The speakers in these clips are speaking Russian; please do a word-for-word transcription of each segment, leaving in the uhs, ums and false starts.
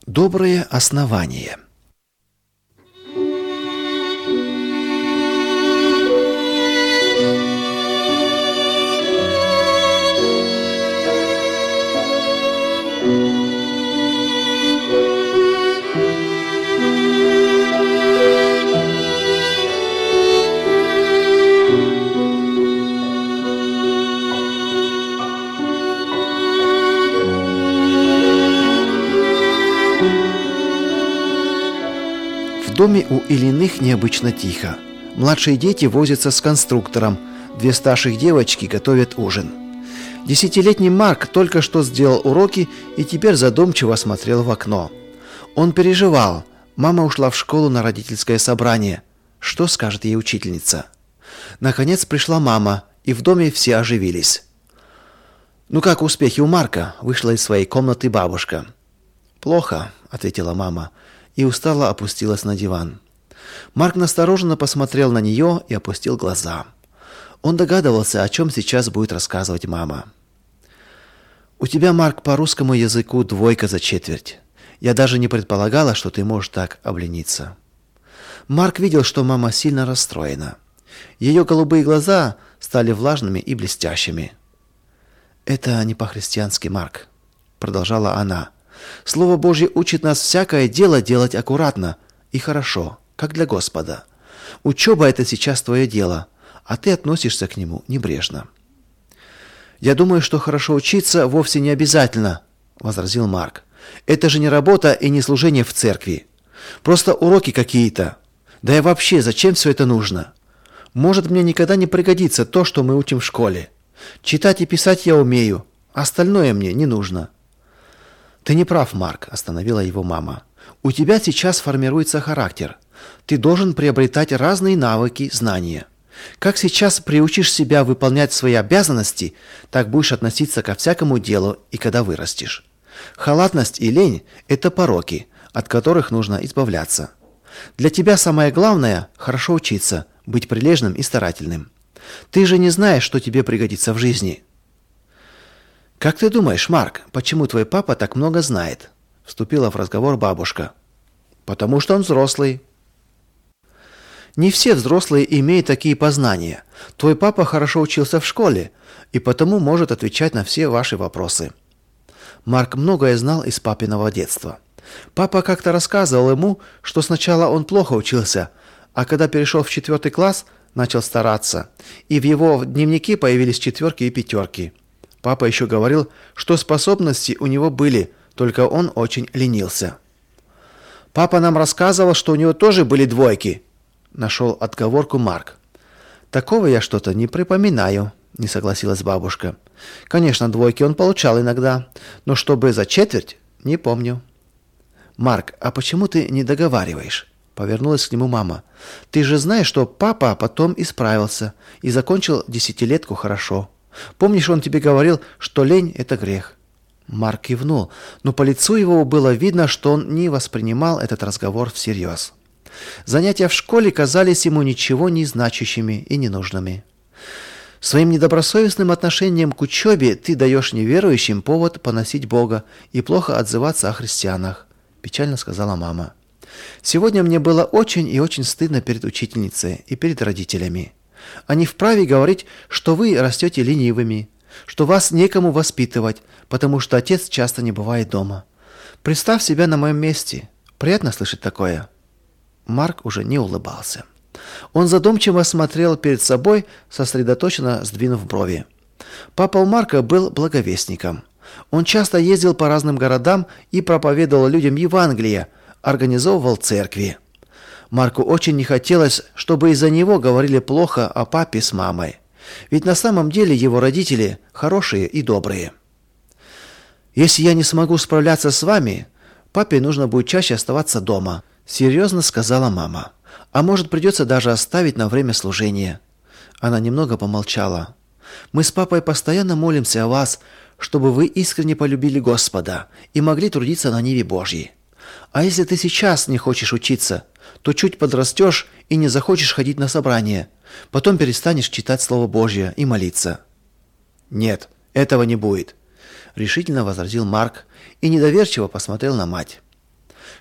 Доброе основание. В доме у Ильиных необычно тихо. Младшие дети возятся с конструктором. Две старших девочки готовят ужин. Десятилетний Марк только что сделал уроки и теперь задумчиво смотрел в окно. Он переживал. Мама ушла в школу на родительское собрание. Что скажет ей учительница? Наконец пришла мама, и в доме все оживились. «Ну как успехи у Марка?» – вышла из своей комнаты бабушка. «Плохо», – ответила мама, и устало опустилась на диван. Марк настороженно посмотрел на нее и опустил глаза. Он догадывался, о чем сейчас будет рассказывать мама. «У тебя, Марк, по русскому языку двойка за четверть. Я даже не предполагала, что ты можешь так облениться». Марк видел, что мама сильно расстроена. Ее голубые глаза стали влажными и блестящими. «Это не по-христиански, Марк», — продолжала она. «Слово Божье учит нас всякое дело делать аккуратно и хорошо, как для Господа. Учеба — это сейчас твое дело, а ты относишься к нему небрежно». «Я думаю, что хорошо учиться вовсе не обязательно», — возразил Марк. «Это же не работа и не служение в церкви. Просто уроки какие-то. Да и вообще, зачем все это нужно? Может, мне никогда не пригодится то, что мы учим в школе. Читать и писать я умею, остальное мне не нужно». «Ты не прав, Марк», — остановила его мама. «У тебя сейчас формируется характер. Ты должен приобретать разные навыки, знания. Как сейчас приучишь себя выполнять свои обязанности, так будешь относиться ко всякому делу и когда вырастешь. Халатность и лень – это пороки, от которых нужно избавляться. Для тебя самое главное – хорошо учиться, быть прилежным и старательным. Ты же не знаешь, что тебе пригодится в жизни». «Как ты думаешь, Марк, почему твой папа так много знает?» – вступила в разговор бабушка. «Потому что он взрослый». «Не все взрослые имеют такие познания. Твой папа хорошо учился в школе и потому может отвечать на все ваши вопросы». Марк многое знал из папиного детства. Папа как-то рассказывал ему, что сначала он плохо учился, а когда перешел в четвертый класс, начал стараться, и в его дневнике появились четверки и пятерки. Папа еще говорил, что способности у него были, только он очень ленился. «Папа нам рассказывал, что у него тоже были двойки», – нашел отговорку Марк. «Такого я что-то не припоминаю», – не согласилась бабушка. «Конечно, двойки он получал иногда, но чтобы за четверть – не помню». «Марк, а почему ты не договариваешь?» – повернулась к нему мама. «Ты же знаешь, что папа потом исправился и закончил десятилетку хорошо. Помнишь, он тебе говорил, что лень – это грех?» Марк кивнул, но по лицу его было видно, что он не воспринимал этот разговор всерьез. Занятия в школе казались ему ничего не значащими и ненужными. «Своим недобросовестным отношением к учебе ты даешь неверующим повод поносить Бога и плохо отзываться о христианах», – печально сказала мама. «Сегодня мне было очень и очень стыдно перед учительницей и перед родителями. Они вправе говорить, что вы растете ленивыми, что вас некому воспитывать, потому что отец часто не бывает дома. Представь себя на моем месте. Приятно слышать такое». Марк уже не улыбался. Он задумчиво смотрел перед собой, сосредоточенно сдвинув брови. Папа у Марка был благовестником. Он часто ездил по разным городам и проповедовал людям Евангелие, организовывал церкви. Марку очень не хотелось, чтобы из-за него говорили плохо о папе с мамой. Ведь на самом деле его родители хорошие и добрые. «Если я не смогу справляться с вами, папе нужно будет чаще оставаться дома», – серьезно сказала мама. «А может, придется даже оставить на время служения». Она немного помолчала. «Мы с папой постоянно молимся о вас, чтобы вы искренне полюбили Господа и могли трудиться на ниве Божьей. А если ты сейчас не хочешь учиться, то чуть подрастешь и не захочешь ходить на собрания. Потом перестанешь читать Слово Божье и молиться». «Нет, этого не будет», – решительно возразил Марк и недоверчиво посмотрел на мать.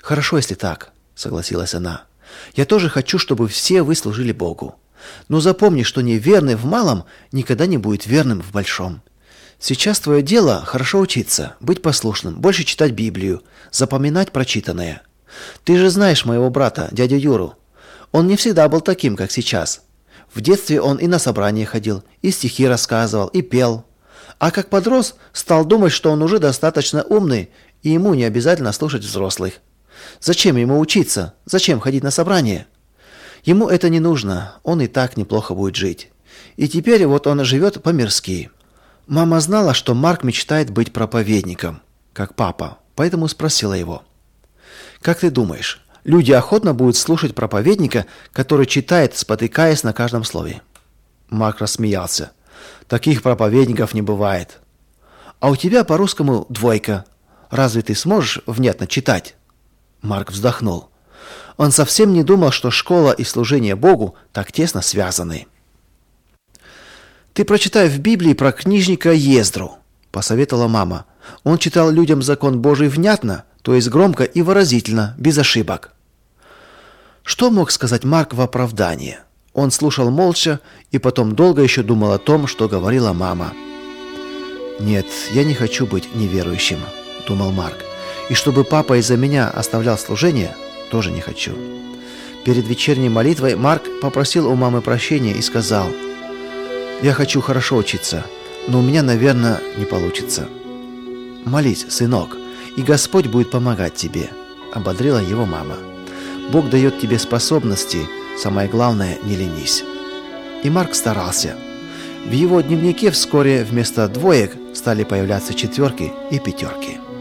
«Хорошо, если так», — согласилась она. «Я тоже хочу, чтобы все вы служили Богу. Но запомни, что неверный в малом никогда не будет верным в большом. Сейчас твое дело хорошо учиться, быть послушным, больше читать Библию, запоминать прочитанное. Ты же знаешь моего брата, дядю Юру. Он не всегда был таким, как сейчас. В детстве он и на собрания ходил, и стихи рассказывал, и пел. А как подрос, стал думать, что он уже достаточно умный, и ему не обязательно слушать взрослых. Зачем ему учиться? Зачем ходить на собрания? Ему это не нужно, он и так неплохо будет жить. И теперь вот он живет по-мирски». Мама знала, что Марк мечтает быть проповедником, как папа, поэтому спросила его: «Как ты думаешь, люди охотно будут слушать проповедника, который читает, спотыкаясь на каждом слове?» Марк рассмеялся. «Таких проповедников не бывает». «А у тебя по-русскому двойка. Разве ты сможешь внятно читать?» Марк вздохнул. Он совсем не думал, что школа и служение Богу так тесно связаны. «Ты прочитай в Библии про книжника Ездру», — посоветовала мама. «Он читал людям закон Божий внятно, то есть громко и выразительно, без ошибок». Что мог сказать Марк в оправдание? Он слушал молча и потом долго еще думал о том, что говорила мама. «Нет, я не хочу быть неверующим», — думал Марк. «И чтобы папа из-за меня оставлял служение, тоже не хочу». Перед вечерней молитвой Марк попросил у мамы прощения и сказал: «Я хочу хорошо учиться, но у меня, наверное, не получится». «Молись, сынок, и Господь будет помогать тебе», — ободрила его мама. «Бог дает тебе способности, самое главное, не ленись». И Марк старался. В его дневнике вскоре вместо двоек стали появляться четверки и пятерки.